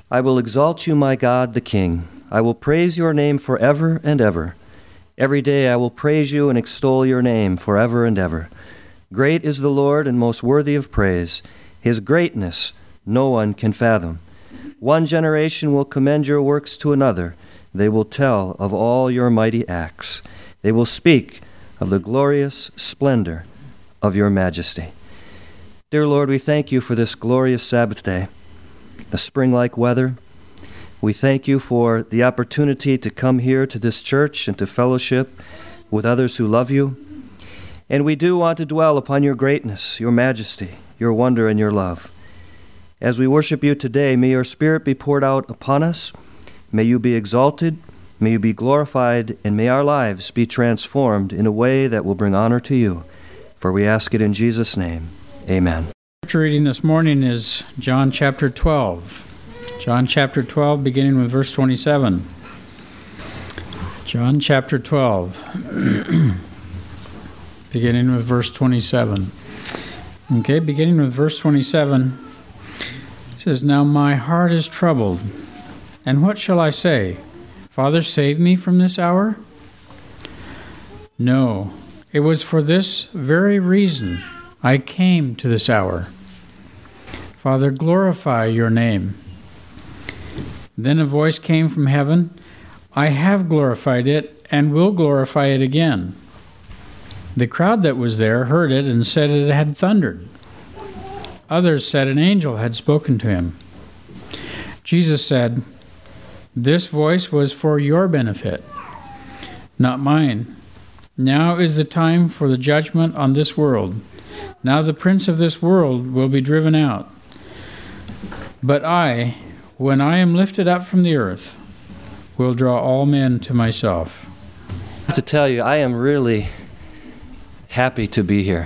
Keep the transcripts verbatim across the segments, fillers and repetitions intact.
I will exalt you, my God, the King. I will praise your name forever and ever. Every day I will praise you and extol your name forever and ever. Great is the Lord and most worthy of praise. His greatness no one can fathom. One generation will commend your works to another. They will tell of all your mighty acts. They will speak of the glorious splendor of your majesty. Dear Lord, we thank you for this glorious Sabbath day, the spring-like weather. We thank you for the opportunity to come here to this church and to fellowship with others who love you. And we do want to dwell upon your greatness, your majesty, your wonder, and your love. As we worship you today, may your Spirit be poured out upon us. May you be exalted, may you be glorified, and may our lives be transformed in a way that will bring honor to you. For we ask it in Jesus' name. Amen. Scripture reading this morning is John chapter twelve. John chapter twelve, beginning with verse twenty-seven. John chapter twelve, beginning with verse twenty-seven. Okay, beginning with verse twenty-seven, it says, Now my heart is troubled, and what shall I say? Father, save me from this hour? No, it was for this very reason I came to this hour. Father, glorify your name. Then a voice came from heaven, I have glorified it and will glorify it again. The crowd that was there heard it and said it had thundered. Others said an angel had spoken to him. Jesus said, This voice was for your benefit, not mine. Now is the time for the judgment on this world. Now the prince of this world will be driven out. But I, when I am lifted up from the earth, will draw all men to myself. To tell you, I am really happy to be here.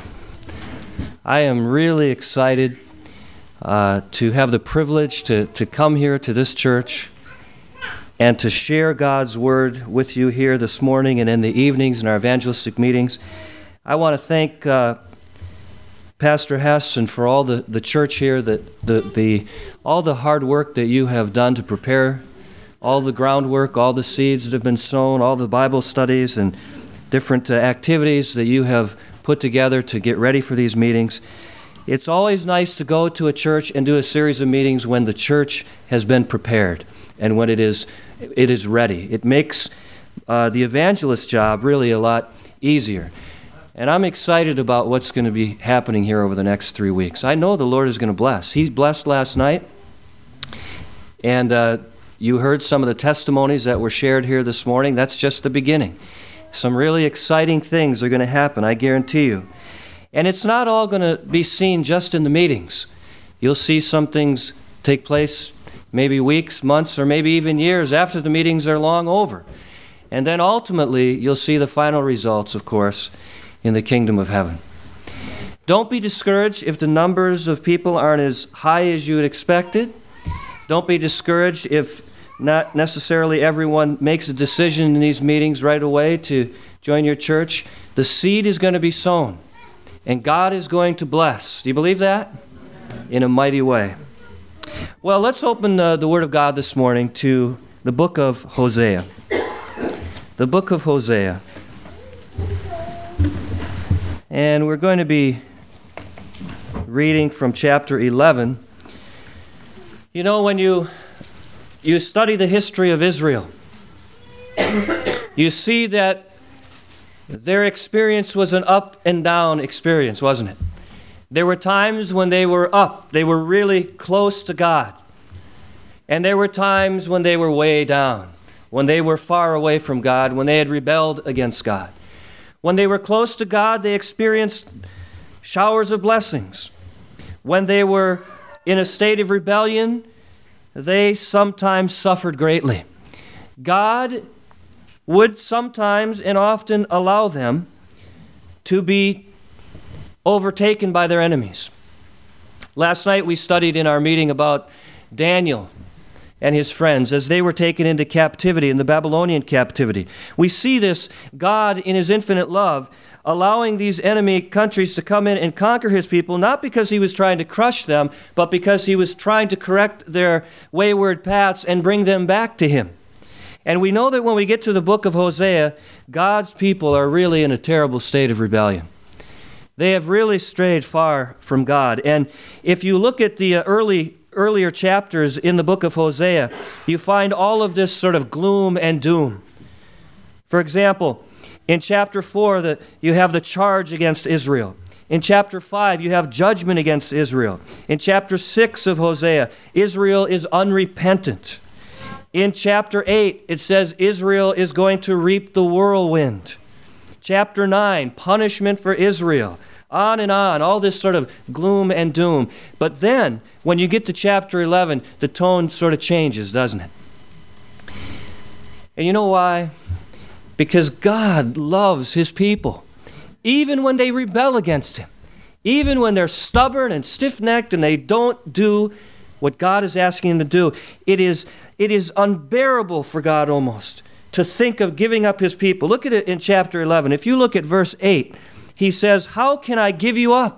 I am really excited uh, to have the privilege to, to come here to this church and to share God's word with you here this morning and in the evenings in our evangelistic meetings. I want to thank uh, Pastor Hess and for all the, the church here, that the, the all the hard work that you have done to prepare, all the groundwork, all the seeds that have been sown, all the Bible studies and different uh, activities that you have put together to get ready for these meetings. It's always nice to go to a church and do a series of meetings when the church has been prepared and when it is it is ready. It makes uh, the evangelist job really a lot easier. And I'm excited about what's going to be happening here over the next three weeks. I know the Lord is going to bless. He blessed last night, and uh, you heard some of the testimonies that were shared here this morning. That's just the beginning. Some really exciting things are going to happen, I guarantee you. And it's not all going to be seen just in the meetings. You'll see some things take place maybe weeks, months, or maybe even years after the meetings are long over. And then ultimately, you'll see the final results, of course, in the kingdom of heaven. Don't be discouraged if the numbers of people aren't as high as you had expected. Don't be discouraged if not necessarily everyone makes a decision in these meetings right away to join your church. The seed is going to be sown, and God is going to bless. Do you believe that? In a mighty way. Well, let's open uh, the Word of God this morning to the book of Hosea. The book of Hosea. And we're going to be reading from chapter eleven. You know, when you you study the history of Israel, you see that their experience was an up and down experience, wasn't it? There were times when they were up, they were really close to God. And there were times when they were way down, when they were far away from God, when they had rebelled against God. When they were close to God, they experienced showers of blessings. When they were in a state of rebellion, they sometimes suffered greatly. God would sometimes and often allow them to be overtaken by their enemies. Last night we studied in our meeting about Daniel and his friends as they were taken into captivity, in the Babylonian captivity. We see this God in his infinite love allowing these enemy countries to come in and conquer his people, not because he was trying to crush them, but because he was trying to correct their wayward paths and bring them back to him. And we know that when we get to the book of Hosea, God's people are really in a terrible state of rebellion. They have really strayed far from God. And if you look at the early earlier chapters in the book of Hosea, you find all of this sort of gloom and doom. For example, in chapter four, the, you have the charge against Israel. In chapter five, you have judgment against Israel. In chapter six of Hosea, Israel is unrepentant. In chapter eight, it says Israel is going to reap the whirlwind. Chapter nine, punishment for Israel. On and on, all this sort of gloom and doom. But then, when you get to chapter eleven, the tone sort of changes, doesn't it? And you know why? Because God loves his people, even when they rebel against him, even when they're stubborn and stiff-necked and they don't do what God is asking them to do. It is, it is unbearable for God almost to think of giving up his people. Look at it in chapter eleven. If you look at verse eight, he says, "How can I give you up?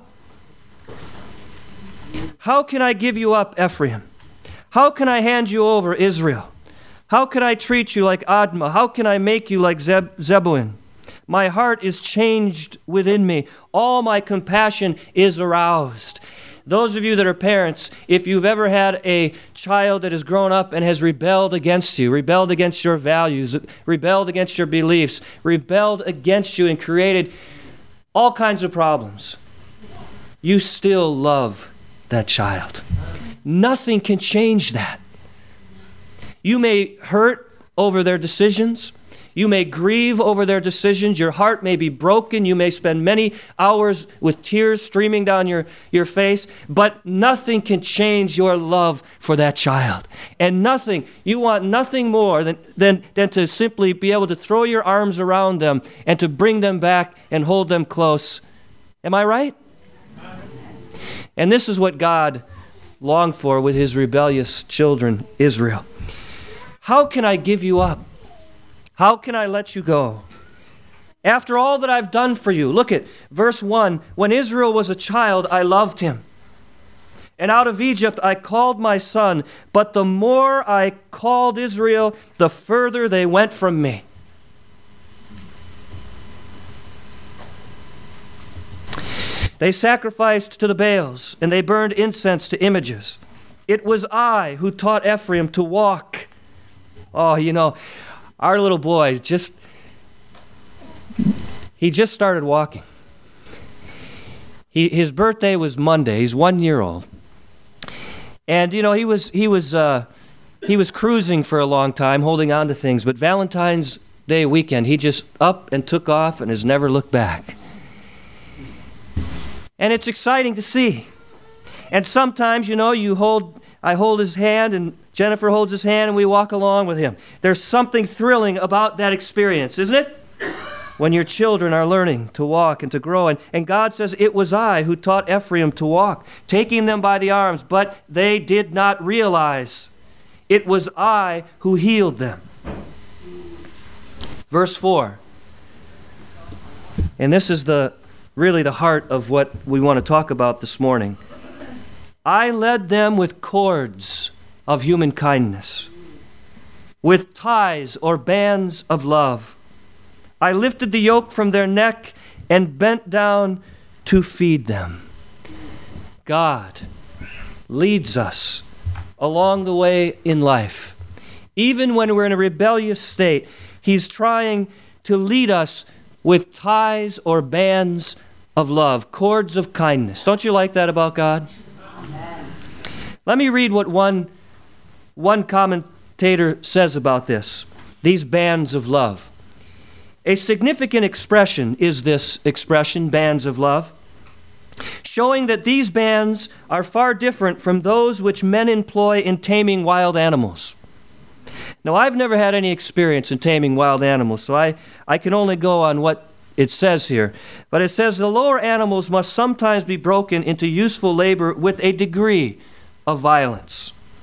How can I give you up, Ephraim? How can I hand you over, Israel? How can I treat you like Admah? How can I make you like Zeb- Zebulun? My heart is changed within me. All my compassion is aroused." Those of you that are parents, if you've ever had a child that has grown up and has rebelled against you, rebelled against your values, rebelled against your beliefs, rebelled against you and created all kinds of problems, you still love that child. Nothing can change that. You may hurt over their decisions. You may grieve over their decisions. Your heart may be broken. You may spend many hours with tears streaming down your, your face, but nothing can change your love for that child. And nothing, you want nothing more than, than, than to simply be able to throw your arms around them and to bring them back and hold them close. Am I right? And this is what God longed for with his rebellious children, Israel. How can I give you up? How can I let you go? After all that I've done for you. Look at verse one. When Israel was a child, I loved him. And out of Egypt I called my son. But the more I called Israel, the further they went from me. They sacrificed to the Baals, and they burned incense to images. It was I who taught Ephraim to walk. Oh, you know, our little boy just, he just started walking. He, his birthday was Monday. He's one year old. And, you know, he was, he was, uh, he was cruising for a long time, holding on to things. But Valentine's Day weekend, he just up and took off and has never looked back. And it's exciting to see. And sometimes, you know, you hold, I hold his hand and Jennifer holds his hand and we walk along with him. There's something thrilling about that experience, isn't it? When your children are learning to walk and to grow. And, and God says, it was I who taught Ephraim to walk, taking them by the arms, but they did not realize it was I who healed them. Verse four. And this is the really the heart of what we want to talk about this morning. I led them with cords of human kindness, with ties or bands of love. I lifted the yoke from their neck and bent down to feed them. God leads us along the way in life. Even when we're in a rebellious state, he's trying to lead us with ties or bands of love, cords of kindness. Don't you like that about God? Amen. Let me read what one, one commentator says about this, these bands of love. A significant expression is this expression, bands of love, showing that these bands are far different from those which men employ in taming wild animals. Now, I've never had any experience in taming wild animals, so I, I can only go on what it says here. But it says the lower animals must sometimes be broken into useful labor with a degree of violence.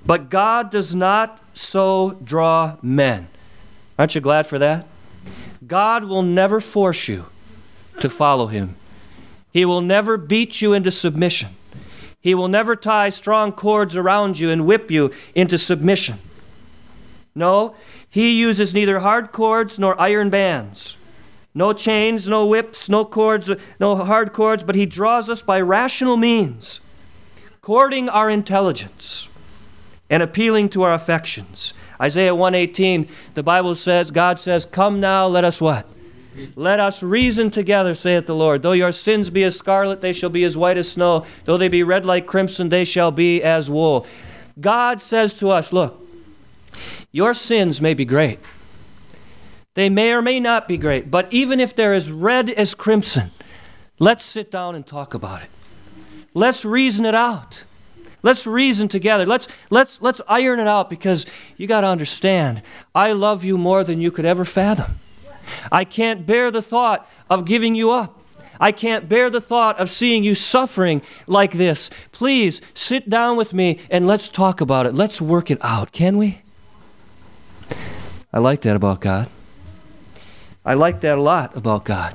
But God does not so draw men. Aren't you glad for that? God will never force you to follow him. He will never beat you into submission. He will never tie strong cords around you and whip you into submission. No, he uses neither hard cords nor iron bands. No chains, no whips, no cords, no hard cords, but he draws us by rational means, courting our intelligence and appealing to our affections. Isaiah one eighteen, the Bible says, God says, come now, let us what? Let us reason together, saith the Lord. Though your sins be as scarlet, they shall be as white as snow. Though they be red like crimson, they shall be as wool. God says to us, look, your sins may be great. They may or may not be great, but even if they're as red as crimson, let's sit down and talk about it. Let's reason it out. Let's reason together. Let's let's let's iron it out, because you got to understand, I love you more than you could ever fathom. I can't bear the thought of giving you up. I can't bear the thought of seeing you suffering like this. Please sit down with me and let's talk about it. Let's work it out, can we? I like that about God. I like that a lot about God.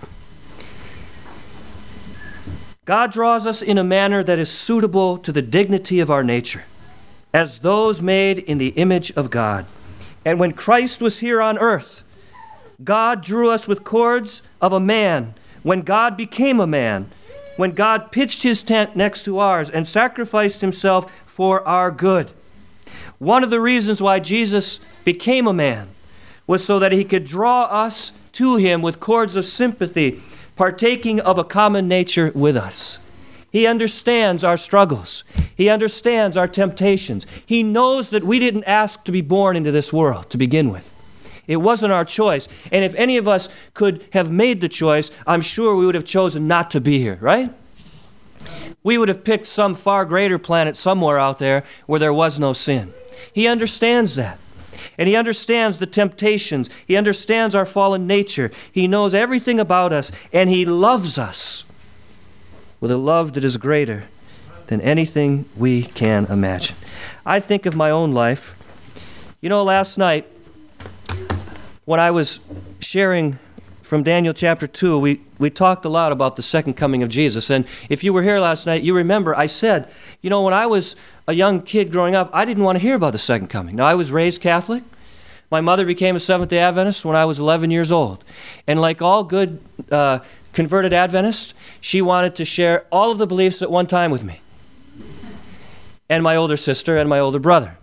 God draws us in a manner that is suitable to the dignity of our nature, as those made in the image of God. And when Christ was here on earth, God drew us with cords of a man. When God became a man, when God pitched his tent next to ours and sacrificed himself for our good. One of the reasons why Jesus became a man was so that he could draw us to him with cords of sympathy, partaking of a common nature with us. He understands our struggles. He understands our temptations. He knows that we didn't ask to be born into this world to begin with. It wasn't our choice. And if any of us could have made the choice, I'm sure we would have chosen not to be here, right? We would have picked some far greater planet somewhere out there where there was no sin. He understands that. And he understands the temptations. He understands our fallen nature. He knows everything about us, and he loves us with a love that is greater than anything we can imagine. I think of my own life. You know, last night, when I was sharing from Daniel chapter two, we, we talked a lot about the second coming of Jesus. And if you were here last night, you remember I said, you know, when I was a young kid growing up, I didn't want to hear about the second coming. Now, I was raised Catholic. My mother became a Seventh-day Adventist when I was eleven years old. And like all good uh, converted Adventists, she wanted to share all of the beliefs at one time with me, and my older sister and my older brother.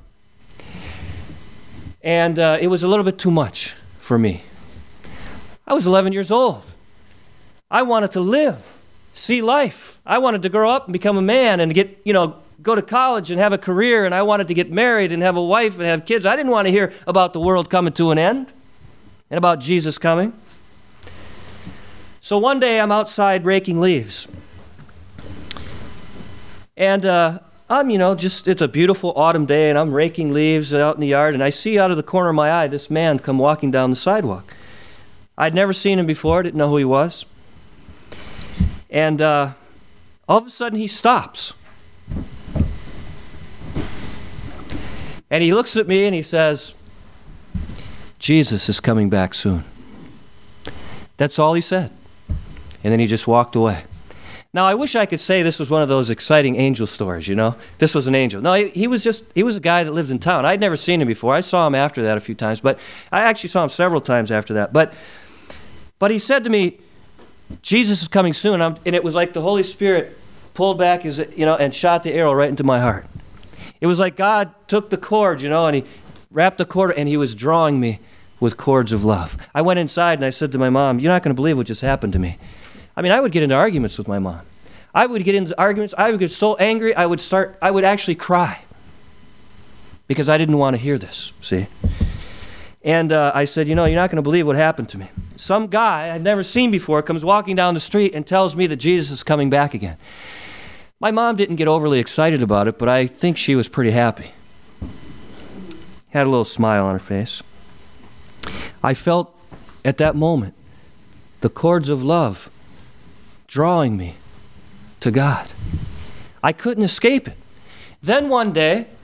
And uh, it was a little bit too much for me. I was eleven years old. I wanted to live, see life. I wanted to grow up and become a man and get, you know, go to college and have a career, and I wanted to get married and have a wife and have kids. I didn't want to hear about the world coming to an end and about Jesus coming. So one day I'm outside raking leaves. And uh, I'm, you know, just, it's a beautiful autumn day, and I'm raking leaves out in the yard, and I see out of the corner of my eye this man come walking down the sidewalk. I'd never seen him before, didn't know who he was. And uh, all of a sudden he stops. And he looks at me and he says, Jesus is coming back soon. That's all he said. And then he just walked away. Now, I wish I could say this was one of those exciting angel stories, you know? This was an angel. No, he, he was just, he was a guy that lived in town. I'd never seen him before. I saw him after that a few times, but I actually saw him several times after that. But but he said to me, Jesus is coming soon. I'm, and it was like the Holy Spirit pulled back his, you know, and shot the arrow right into my heart. It was like God took the cord, you know, and he wrapped the cord, and he was drawing me with cords of love. I went inside and I said to my mom, you're not going to believe what just happened to me. I mean, I would get into arguments with my mom. I would get into arguments. I would get so angry, I would start, I would actually cry because I didn't want to hear this, see? And uh, I said, you know, you're not going to believe what happened to me. Some guy I've never seen before comes walking down the street and tells me that Jesus is coming back again. My mom didn't get overly excited about it, but I think she was pretty happy. Had a little smile on her face. I felt at that moment the cords of love drawing me to God. I couldn't escape it. Then one day,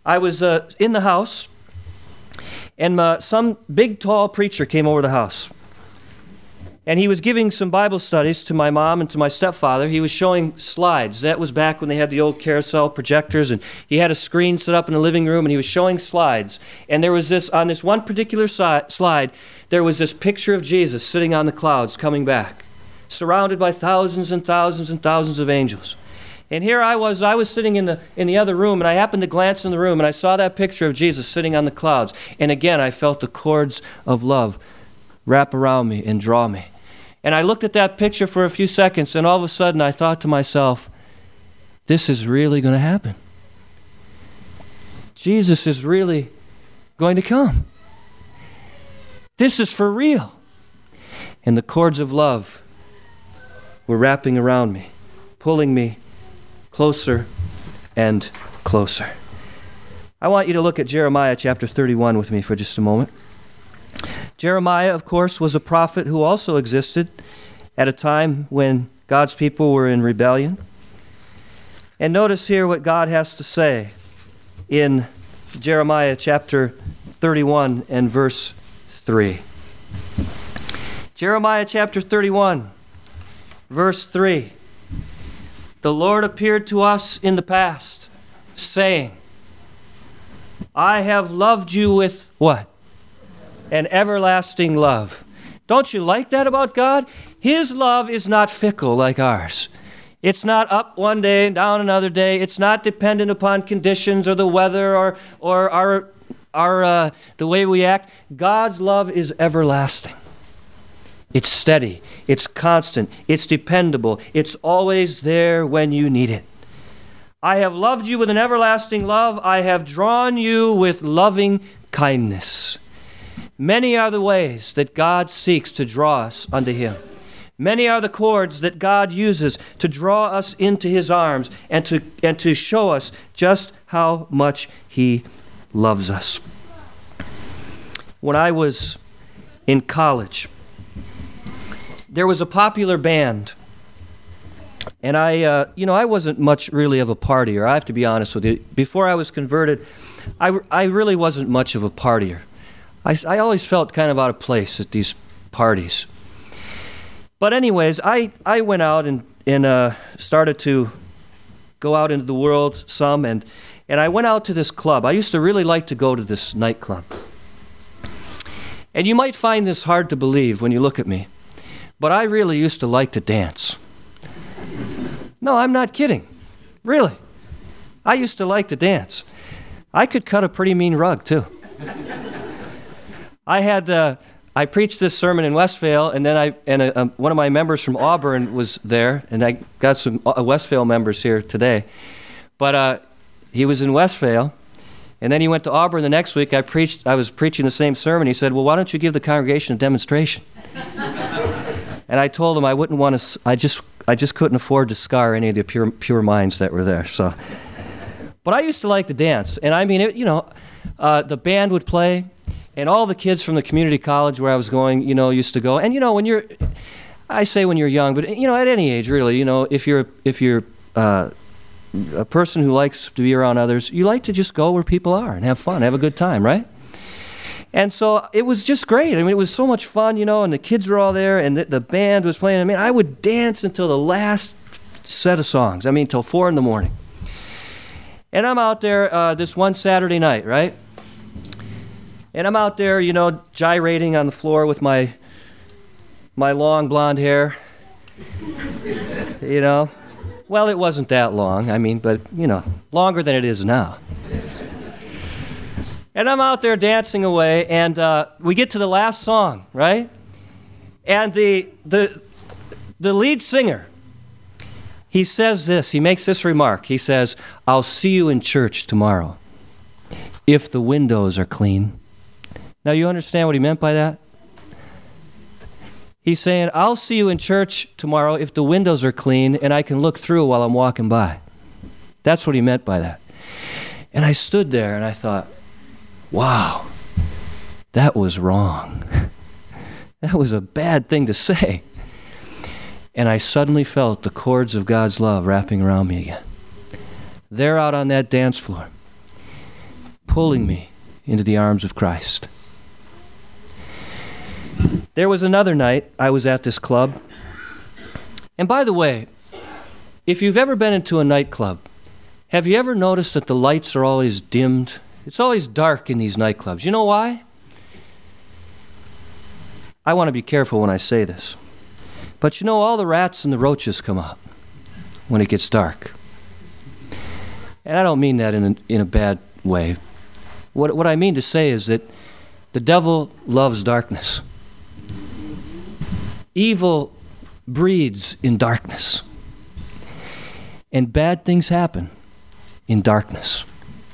I was uh, in the house, and uh, some big, tall preacher came over the house. And he was giving some Bible studies to my mom and to my stepfather. He was showing slides. That was back when they had the old carousel projectors, and he had a screen set up in the living room, and he was showing slides. And there was this, on this one particular si- slide, there was this picture of Jesus sitting on the clouds coming back, surrounded by thousands and thousands and thousands of angels. And here I was, I was sitting in the in the other room, and I happened to glance in the room, and I saw that picture of Jesus sitting on the clouds. And again, I felt the cords of love wrap around me and draw me. And I looked at that picture for a few seconds, and all of a sudden I thought to myself, this is really going to happen. Jesus is really going to come. This is for real. And the cords of love were wrapping around me, pulling me closer and closer. I want you to look at Jeremiah chapter thirty-one with me for just a moment. Jeremiah, of course, was a prophet who also existed at a time when God's people were in rebellion. And notice here what God has to say in Jeremiah chapter thirty-one and verse three. Jeremiah chapter thirty-one, verse three. The Lord appeared to us in the past, saying, I have loved you with what? An everlasting love. Don't you like that about God? His love is not fickle like ours. It's not up one day and down another day. It's not dependent upon conditions or the weather or or our our uh, the way we act. God's love is everlasting. It's steady. It's constant. It's dependable. It's always there when you need it. I have loved you with an everlasting love. I have drawn you with loving kindness. Many are the ways that God seeks to draw us unto Him. Many are the cords that God uses to draw us into His arms and to, and to show us just how much He loves us. When I was in college, there was a popular band. And I, uh, you know, I wasn't much really of a partier. I have to be honest with you. Before I was converted, I, I really wasn't much of a partier. I, I always felt kind of out of place at these parties. But anyways, I, I went out and, and uh, started to go out into the world some, and, and I went out to this club. I used to really like to go to this nightclub. And you might find this hard to believe when you look at me, but I really used to like to dance. No, I'm not kidding. Really. I used to like to dance. I could cut a pretty mean rug, too. I had, uh, I preached this sermon in Westvale, and then I, and a, um, one of my members from Auburn was there, and I got some uh, Westvale members here today. But uh, he was in Westvale, and then he went to Auburn the next week. I preached, I was preaching the same sermon. He said, well, why don't you give the congregation a demonstration? And I told him I wouldn't want to, I just, I just couldn't afford to scar any of the pure, pure minds that were there. So, but I used to like to dance, and I mean, it, you know, uh, the band would play, and all the kids from the community college where I was going, you know, used to go. And you know, when you're, I say when you're young, but you know, at any age really, you know, if you're if you're uh, a person who likes to be around others, you like to just go where people are and have fun, have a good time, right? And so it was just great. I mean, it was so much fun, you know, and the kids were all there, and the, the band was playing. I mean, I would dance until the last set of songs. I mean, till four in the morning. And I'm out there uh, this one Saturday night, right? And I'm out there, you know, gyrating on the floor with my my long blonde hair, you know. Well, it wasn't that long, I mean, but, you know, longer than it is now. And I'm out there dancing away, and uh, we get to the last song, right? And the the the lead singer, he says this, he makes this remark. He says, I'll see you in church tomorrow if the windows are clean. Now, you understand what he meant by that? He's saying, I'll see you in church tomorrow if the windows are clean and I can look through while I'm walking by. That's what he meant by that. And I stood there and I thought, wow, that was wrong. That was a bad thing to say. And I suddenly felt the cords of God's love wrapping around me again. There out on that dance floor. pulling me into the arms of Christ. There was another night I was at this club. And by the way, if you've ever been into a nightclub, have you ever noticed that the lights are always dimmed? It's always dark in these nightclubs. You know why? I want to be careful when I say this. But you know, all the rats and the roaches come out when it gets dark. And I don't mean that in a, in a bad way. What, what I mean to say is that the devil loves darkness. Evil breeds in darkness. And bad things happen in darkness.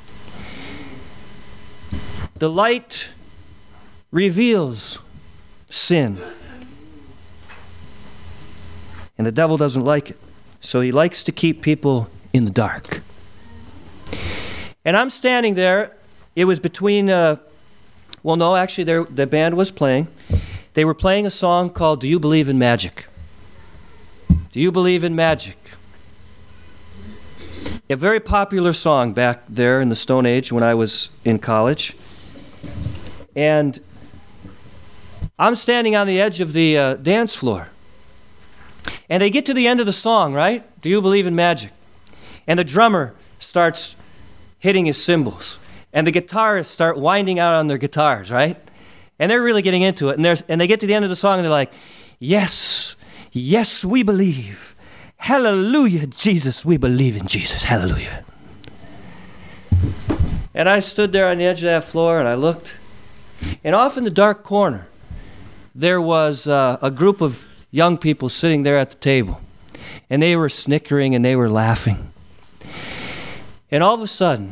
The light reveals sin. And the devil doesn't like it. So he likes to keep people in the dark. And I'm standing there. It was between, uh, well, no, actually, the band was playing. They were playing a song called Do You Believe in Magic? Do you believe in magic? A very popular song back there in the Stone Age when I was in college. And I'm standing on the edge of the uh, dance floor. And they get to the end of the song, right? Do you believe in magic? And the drummer starts hitting his cymbals. And the guitarists start winding out on their guitars, right? And they're really getting into it. And, there's, and they get to the end of the song and they're like, yes, yes, we believe. Hallelujah, Jesus, we believe in Jesus. Hallelujah. And I stood there on the edge of that floor and I looked. And off in the dark corner, there was uh, a group of young people sitting there at the table. And they were snickering and they were laughing. And all of a sudden,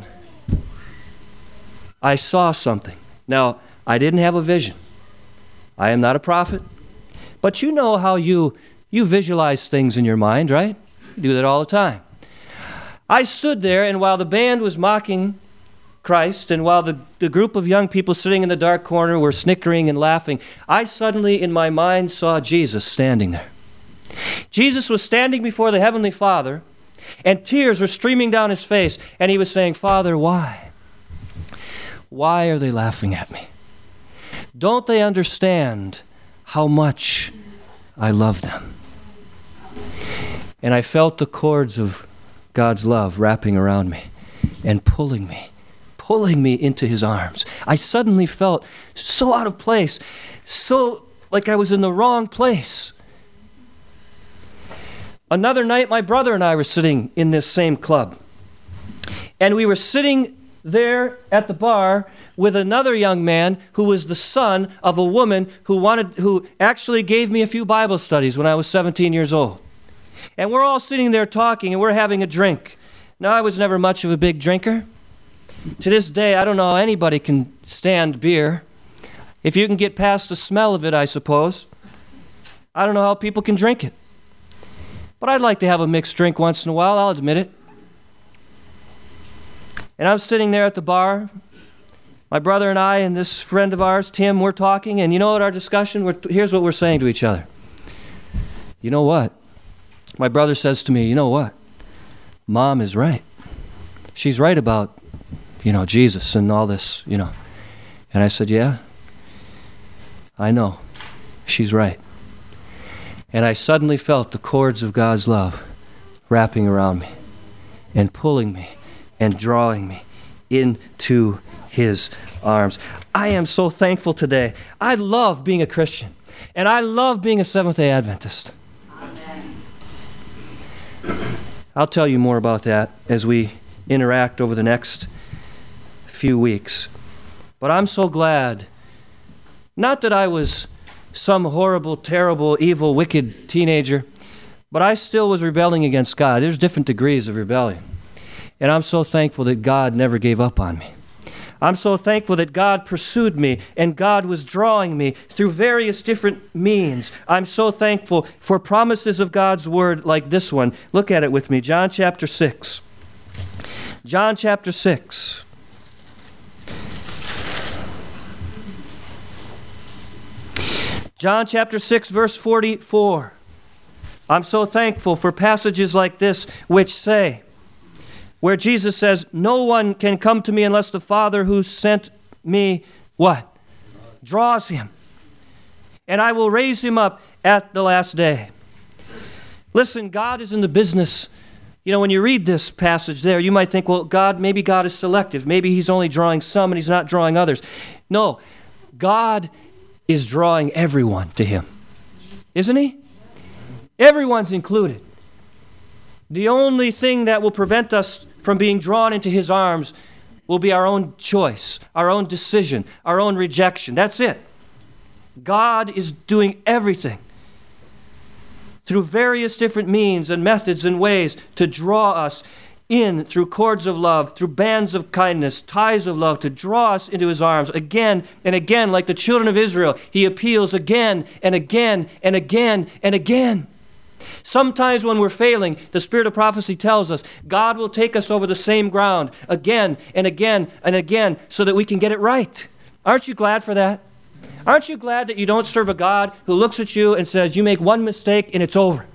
I saw something. Now, I didn't have a vision. I am not a prophet. But you know how you, you visualize things in your mind, right? You do that all the time. I stood there, and while the band was mocking Christ, and while the, the group of young people sitting in the dark corner were snickering and laughing, I suddenly, in my mind, saw Jesus standing there. Jesus was standing before the Heavenly Father, and tears were streaming down his face, and he was saying, Father, why? Why are they laughing at me? Don't they understand how much I love them? And I felt the cords of God's love wrapping around me and pulling me, pulling me into his arms. I suddenly felt so out of place, so like I was in the wrong place. Another night, my brother and I were sitting in this same club. And we were sitting there at the bar with another young man who was the son of a woman who wanted, who actually gave me a few Bible studies when I was seventeen years old. And we're all sitting there talking and we're having a drink. Now, I was never much of a big drinker. To this day, I don't know how anybody can stand beer. If you can get past the smell of it, I suppose. I don't know how people can drink it. But I'd like to have a mixed drink once in a while, I'll admit it. And I'm sitting there at the bar. My brother and I and this friend of ours, Tim, we're talking. And you know what our discussion, we're, here's what we're saying to each other. You know what? My brother says to me, you know what? Mom is right. She's right about, you know, Jesus and all this, you know. And I said, yeah, I know. She's right. And I suddenly felt the cords of God's love wrapping around me and pulling me and drawing me into his arms. I am so thankful today. I love being a Christian, and I love being a Seventh-day Adventist. Amen. I'll tell you more about that as we interact over the next few weeks. But I'm so glad, not that I was some horrible, terrible, evil, wicked teenager, but I still was rebelling against God. There's different degrees of rebellion. And I'm so thankful that God never gave up on me. I'm so thankful that God pursued me and God was drawing me through various different means. I'm so thankful for promises of God's word like this one. Look at it with me. John chapter six. John chapter six. John chapter six, verse forty-four. I'm so thankful for passages like this which say, where Jesus says, no one can come to me unless the Father who sent me, what? Draws him. And I will raise him up at the last day. Listen, God is in the business. You know, when you read this passage there, you might think, well, God, maybe God is selective. Maybe he's only drawing some and he's not drawing others. No, God is drawing everyone to him. Isn't he? Everyone's included. The only thing that will prevent us from being drawn into his arms will be our own choice, our own decision, our own rejection. That's it. God is doing everything through various different means and methods and ways to draw us in through cords of love, through bands of kindness, ties of love, to draw us into his arms again and again. Like the children of Israel, he appeals again and again and again and again. Sometimes when we're failing, the spirit of prophecy tells us God will take us over the same ground again and again and again so that we can get it right. Aren't you glad for that? Aren't you glad that you don't serve a God who looks at you and says, you make one mistake and it's over?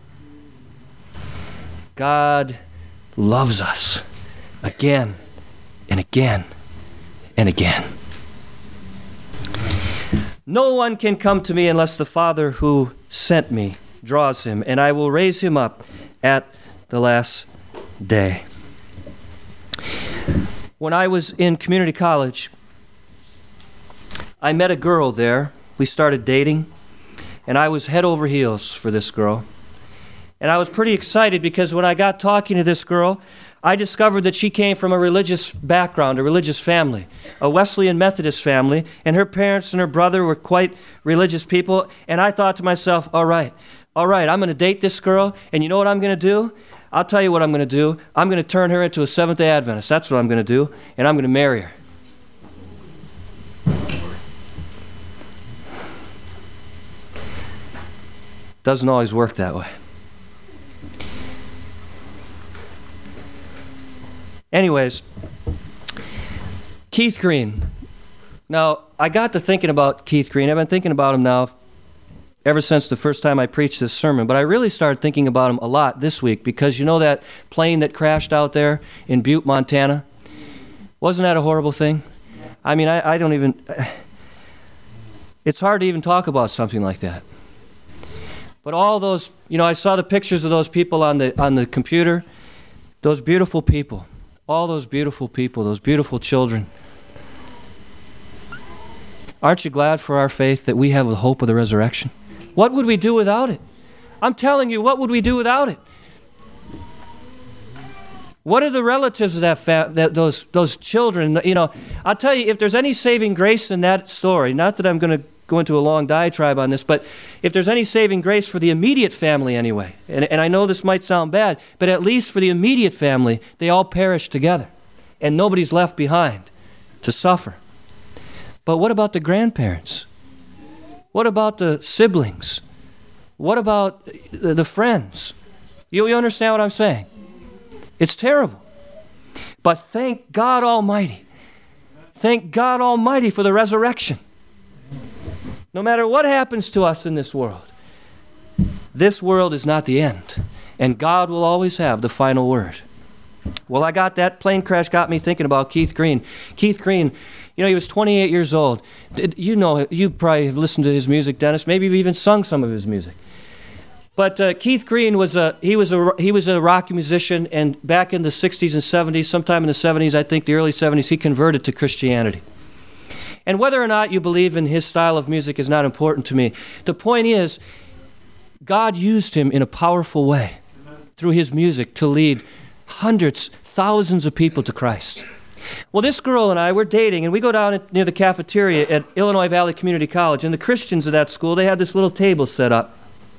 God loves us again and again and again. No one can come to me unless the Father who sent me draws him, and I will raise him up at the last day. When I was in community college, I met a girl there. We started dating, and I was head over heels for this girl. And I was pretty excited because when I got talking to this girl, I discovered that she came from a religious background, a religious family, a Wesleyan Methodist family, and her parents and her brother were quite religious people. And I thought to myself, all right, all right, I'm going to date this girl, and you know what I'm going to do? I'll tell you what I'm going to do. I'm going to turn her into a Seventh-day Adventist. That's what I'm going to do, and I'm going to marry her. Doesn't always work that way. Anyways, Keith Green. Now, I got to thinking about Keith Green. I've been thinking about him now ever since the first time I preached this sermon, but I really started thinking about him a lot this week because you know that plane that crashed out there in Butte, Montana? Wasn't that a horrible thing? I mean, I, I don't even... It's hard to even talk about something like that. But all those, you know, I saw the pictures of those people on the on the computer, those beautiful people, all those beautiful people, those beautiful children. Aren't you glad for our faith that we have the hope of the resurrection? What would we do without it? I'm telling you, what would we do without it? What are the relatives of that, fa- that those those children? You know, I'll tell you, if there's any saving grace in that story, not that I'm going to go into a long diatribe on this, but if there's any saving grace for the immediate family anyway, and, and I know this might sound bad, but at least for the immediate family, they all perish together, and nobody's left behind to suffer. But what about the grandparents? What about the siblings? What about the, the friends? You, you understand what I'm saying? It's terrible. But thank God Almighty. Thank God Almighty for the resurrection. No matter what happens to us in this world, this world is not the end. And God will always have the final word. Well, I got that plane crash got me thinking about Keith Green. Keith Green, you know, he was twenty-eight years old. You know, you probably have listened to his music, Dennis. Maybe you've even sung some of his music. But uh, Keith Green was a he was a he was a rock musician, and back in the sixties and seventies, sometime in the seventies, I think the early seventies, he converted to Christianity. And whether or not you believe in his style of music is not important to me. The point is, God used him in a powerful way through his music to lead hundreds, thousands of people to Christ. Well, this girl and I were dating, and we go down near the cafeteria at Illinois Valley Community College, and the Christians of that school, they had this little table set up.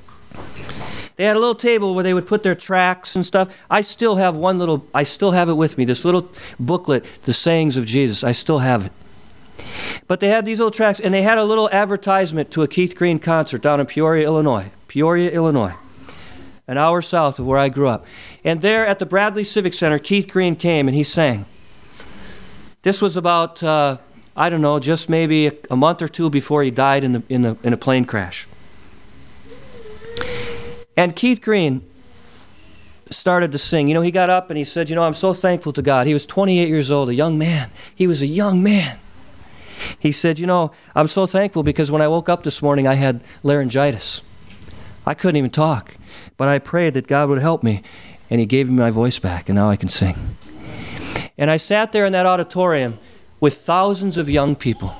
They had a little table where they would put their tracts and stuff. I still have one little, I still have it with me, this little booklet, The Sayings of Jesus. I still have it. But they had these little tracts, and they had a little advertisement to a Keith Green concert down in Peoria, Illinois. Peoria, Illinois. An hour south of where I grew up. And there at the Bradley Civic Center, Keith Green came and he sang. This was about, uh, I don't know, just maybe a, a month or two before he died in the in the in a plane crash. And Keith Green started to sing. You know, he got up and he said, you know, I'm so thankful to God. He was twenty-eight years old, a young man. He was a young man. He said, you know, I'm so thankful because when I woke up this morning, I had laryngitis. I couldn't even talk, but I prayed that God would help me, and he gave me my voice back, and now I can sing. And I sat there in that auditorium with thousands of young people,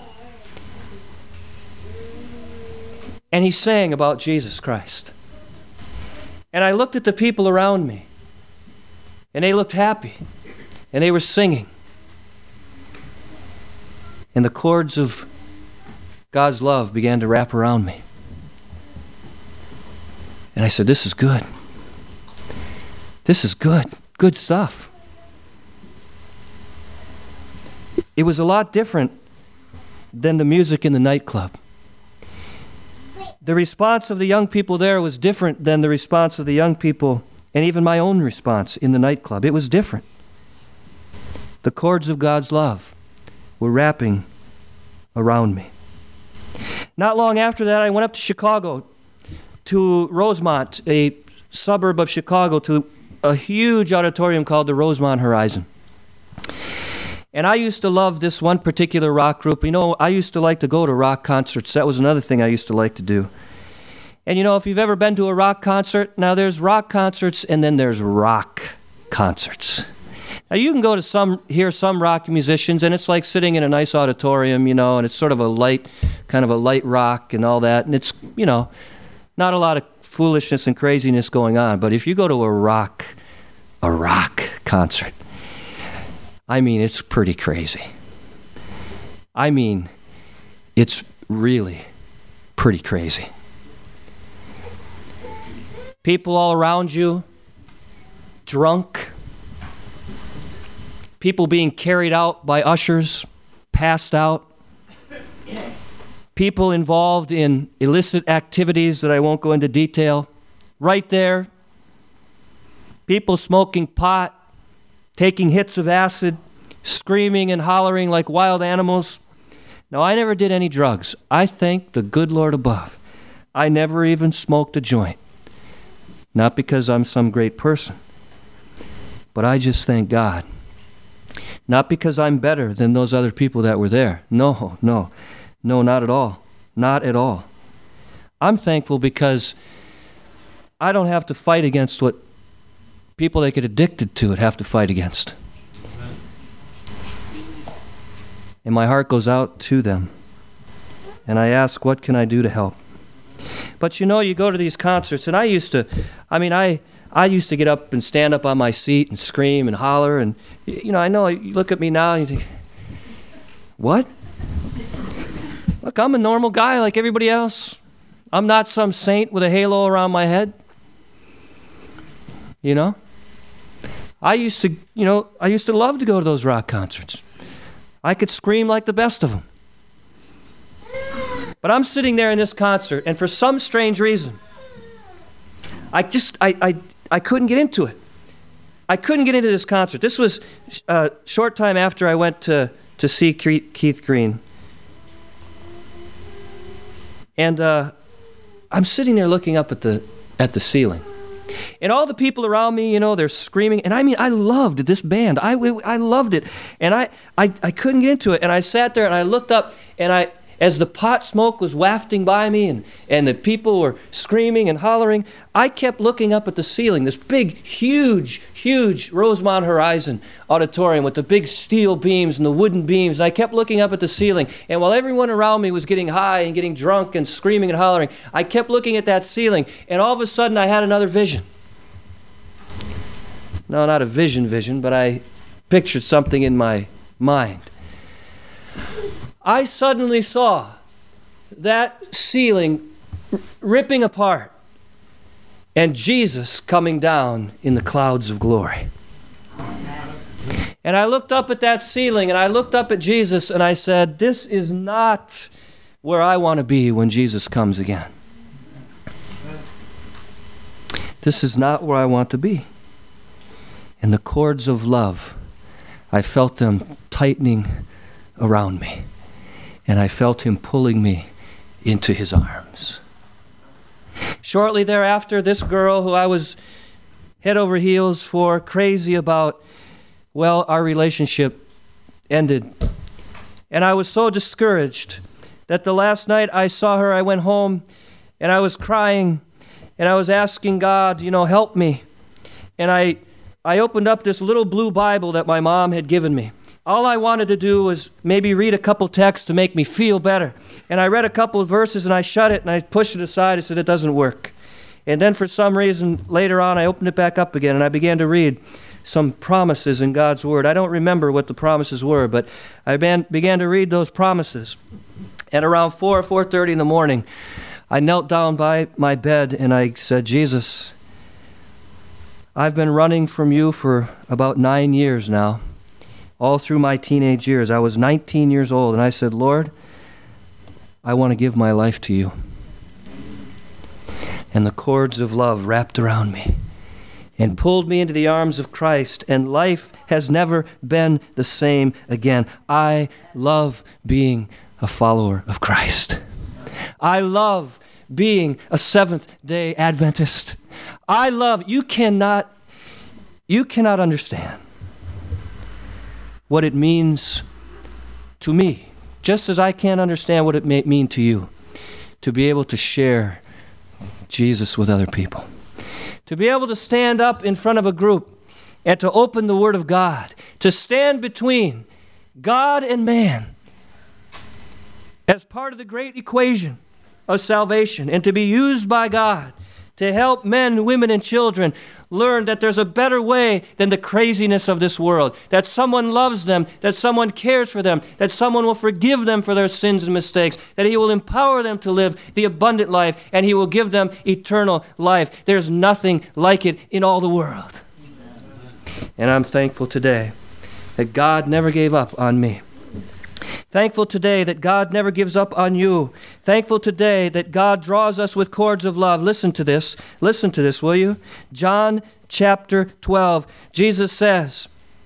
and he sang about Jesus Christ. And I looked at the people around me, and they looked happy, and they were singing. And the chords of God's love began to wrap around me. And I said, this is good. This is good. Good stuff. It was a lot different than the music in the nightclub. The response of the young people there was different than the response of the young people, and even my own response in the nightclub. It was different. The chords of God's love were wrapping around me. Not long after that, I went up to Chicago, to Rosemont, a suburb of Chicago, to a huge auditorium called the Rosemont Horizon. And I used to love this one particular rock group. You know, I used to like to go to rock concerts. That was another thing I used to like to do. And you know, if you've ever been to a rock concert, now there's rock concerts and then there's rock concerts. Now you can go to some, hear some rock musicians, and it's like sitting in a nice auditorium, you know, and it's sort of a light, kind of a light rock and all that. And it's, you know, not a lot of foolishness and craziness going on. But if you go to a rock, a rock concert, I mean, it's pretty crazy. I mean, it's really pretty crazy. People all around you, drunk. People being carried out by ushers, passed out. People involved in illicit activities that I won't go into detail. Right there. People smoking pot, taking hits of acid, screaming and hollering like wild animals. Now, I never did any drugs. I thank the good Lord above. I never even smoked a joint. Not because I'm some great person, but I just thank God. Not because I'm better than those other people that were there. No, no, no, not at all. Not at all. I'm thankful because I don't have to fight against what people that get addicted to it have to fight against. And my heart goes out to them. And I ask, what can I do to help? But you know, you go to these concerts, and I used to, I mean, I... I used to get up and stand up on my seat and scream and holler, and, you know, I know you look at me now and you think, what? Look, I'm a normal guy like everybody else. I'm not some saint with a halo around my head. You know? I used to, you know, I used to love to go to those rock concerts. I could scream like the best of them. But I'm sitting there in this concert, and for some strange reason, I just, I, I, I couldn't get into it. I couldn't get into this concert. This was a short time after I went to, to see Keith Green. And uh, I'm sitting there looking up at the at the ceiling. And all the people around me, you know, they're screaming. And I mean, I loved this band. I, I loved it. And I, I, I couldn't get into it. And I sat there and I looked up, and I, as the pot smoke was wafting by me and, and the people were screaming and hollering, I kept looking up at the ceiling, this big, huge, huge Rosemont Horizon auditorium with the big steel beams and the wooden beams. And I kept looking up at the ceiling. And while everyone around me was getting high and getting drunk and screaming and hollering, I kept looking at that ceiling. And all of a sudden, I had another vision. No, not a vision vision, but I pictured something in my mind. I suddenly saw that ceiling r- ripping apart and Jesus coming down in the clouds of glory. And I looked up at that ceiling and I looked up at Jesus and I said, this is not where I want to be when Jesus comes again. This is not where I want to be. And the cords of love, I felt them tightening around me. And I felt him pulling me into his arms. Shortly thereafter, this girl who I was head over heels for, crazy about, well, our relationship ended. And I was so discouraged that the last night I saw her, I went home and I was crying and I was asking God, you know, help me. And I, I opened up this little blue Bible that my mom had given me. All I wanted to do was maybe read a couple texts to make me feel better. And I read a couple of verses and I shut it and I pushed it aside. I said, it doesn't work. And then for some reason, later on, I opened it back up again and I began to read some promises in God's Word. I don't remember what the promises were, but I began, began to read those promises. And around four or four thirty in the morning, I knelt down by my bed and I said, Jesus, I've been running from you for about nine years now. All through my teenage years. I was nineteen years old, and I said, Lord, I want to give my life to you. And the cords of love wrapped around me and pulled me into the arms of Christ, and life has never been the same again. I love being a follower of Christ. I love being a Seventh-day Adventist. I love, you cannot, you cannot understand what it means to me, just as I can't understand what it may mean to you, to be able to share Jesus with other people, to be able to stand up in front of a group and to open the Word of God, to stand between God and man as part of the great equation of salvation, and to be used by God to help men, women, and children learn that there's a better way than the craziness of this world, that someone loves them, that someone cares for them, that someone will forgive them for their sins and mistakes, that He will empower them to live the abundant life, and He will give them eternal life. There's nothing like it in all the world. And I'm thankful today that God never gave up on me. Thankful today that God never gives up on you. Thankful today that God draws us with cords of love. Listen to this. Listen to this, will you? John chapter twelve. Jesus says,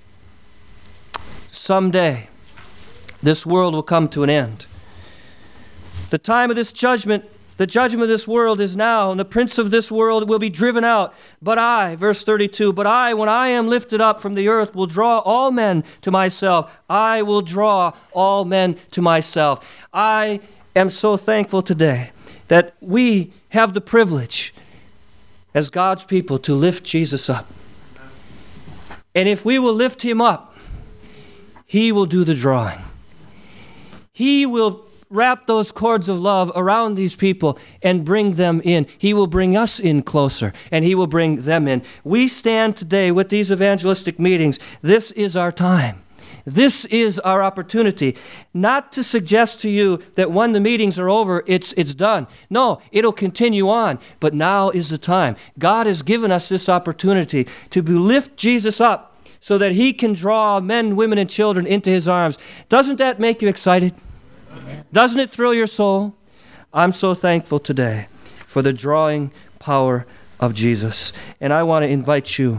someday this world will come to an end. The time of this judgment, the judgment of this world is now, and the prince of this world will be driven out. But I, verse thirty-two, but I, when I am lifted up from the earth, will draw all men to myself. I will draw all men to myself. I am so thankful today that we have the privilege as God's people to lift Jesus up. And if we will lift Him up, He will do the drawing. He will wrap those cords of love around these people and bring them in. He will bring us in closer, and He will bring them in. We stand today with these evangelistic meetings. This is our time. This is our opportunity. Not to suggest to you that when the meetings are over, it's, it's done. No, it'll continue on. But now is the time. God has given us this opportunity to lift Jesus up so that He can draw men, women, and children into His arms. Doesn't that make you excited? Doesn't it thrill your soul? I'm so thankful today for the drawing power of Jesus. And I want to invite you,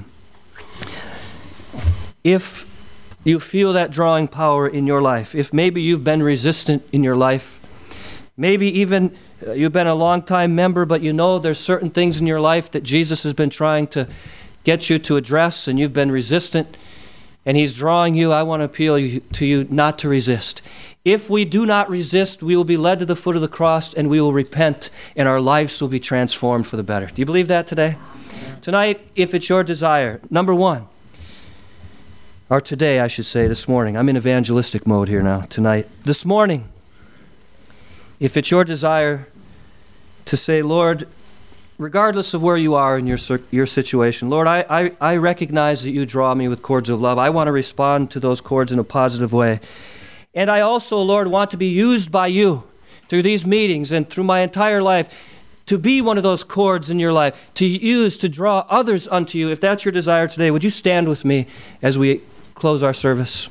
if you feel that drawing power in your life, if maybe you've been resistant in your life, maybe even uh, you've been a long-time member, but you know there's certain things in your life that Jesus has been trying to get you to address, and you've been resistant, and He's drawing you, I want to appeal you, to you not to resist. If we do not resist, we will be led to the foot of the cross, and we will repent, and our lives will be transformed for the better. Do you believe that today? Tonight, if it's your desire, number one, or today, I should say, this morning. I'm in evangelistic mode here now, tonight. This morning, if it's your desire to say, Lord, regardless of where you are in your your situation, Lord, I, I, I recognize that you draw me with cords of love. I want to respond to those cords in a positive way. And I also, Lord, want to be used by you through these meetings and through my entire life to be one of those cords in your life, to use, to draw others unto you. If that's your desire today, would you stand with me as we close our service?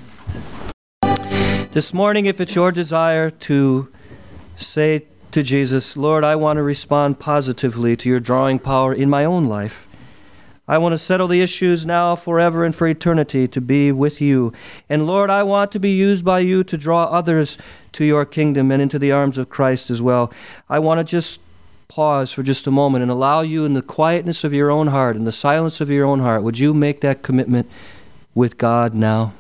This morning, if it's your desire to say to Jesus, Lord, I want to respond positively to your drawing power in my own life. I want to settle the issues now, forever, and for eternity to be with you. And Lord, I want to be used by you to draw others to your kingdom and into the arms of Christ as well. I want to just pause for just a moment and allow you, in the quietness of your own heart, in the silence of your own heart, would you make that commitment with God now?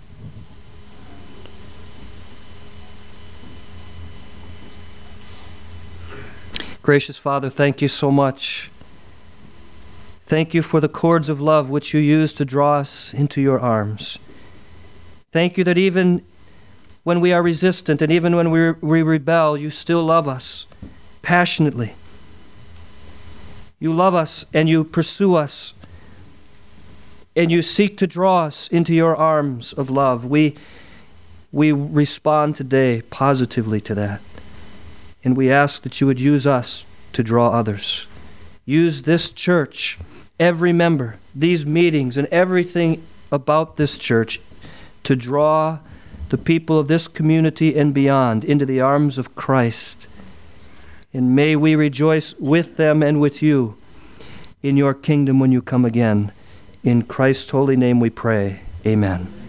Gracious Father, thank you so much. Thank you for the cords of love which you use to draw us into your arms. Thank you that even when we are resistant and even when we, we rebel, you still love us passionately. You love us and you pursue us and you seek to draw us into your arms of love. We, we respond today positively to that. And we ask that you would use us to draw others. Use this church, every member, these meetings, and everything about this church to draw the people of this community and beyond into the arms of Christ. And may we rejoice with them and with you in your kingdom when you come again. In Christ's holy name we pray. Amen.